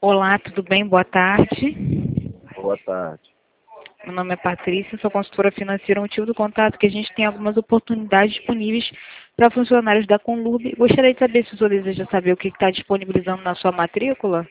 Olá, tudo bem? Boa tarde. Boa tarde. Meu nome é Patrícia, sou consultora financeira. O motivo do contato é que a gente tem algumas oportunidades disponíveis para funcionários da Conlurb. Gostaria de saber se o senhor deseja saber o que está disponibilizando na sua matrícula.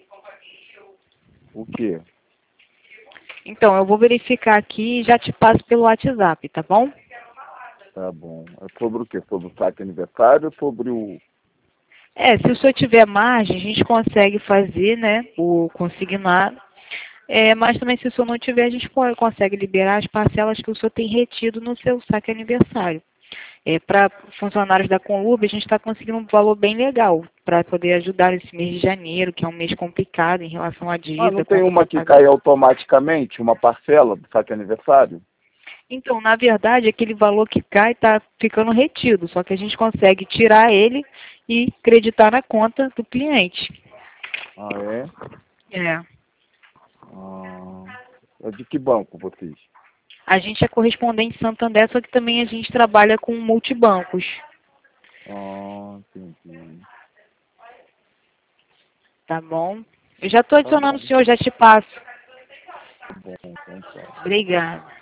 O quê? Então, eu vou verificar aqui e já te passo pelo WhatsApp, tá bom? Tá bom. É sobre o quê? Sobre o saque aniversário ou sobre o... Se o senhor tiver margem, a gente consegue fazer, né, o consignado. Mas também, se o senhor não tiver, a gente consegue liberar as parcelas que o senhor tem retido no seu saque aniversário. Para funcionários da Conlurb, a gente está conseguindo um valor bem legal para poder ajudar esse mês de janeiro, que é um mês complicado em relação à Ah, não dívida, tem conta uma para que pagar. cai automaticamente, uma parcela do saque aniversário? Então, na verdade, aquele valor que cai está ficando retido, só que a gente consegue tirar ele e creditar na conta do cliente. Ah, é? É. Ah, é de que banco vocês? A gente é correspondente Santander, só que também a gente trabalha com multibancos, Ah, entendi. tá bom? Eu já estou Tá adicionando bom, o senhor, já te passo. tá bom, então tá. Obrigada.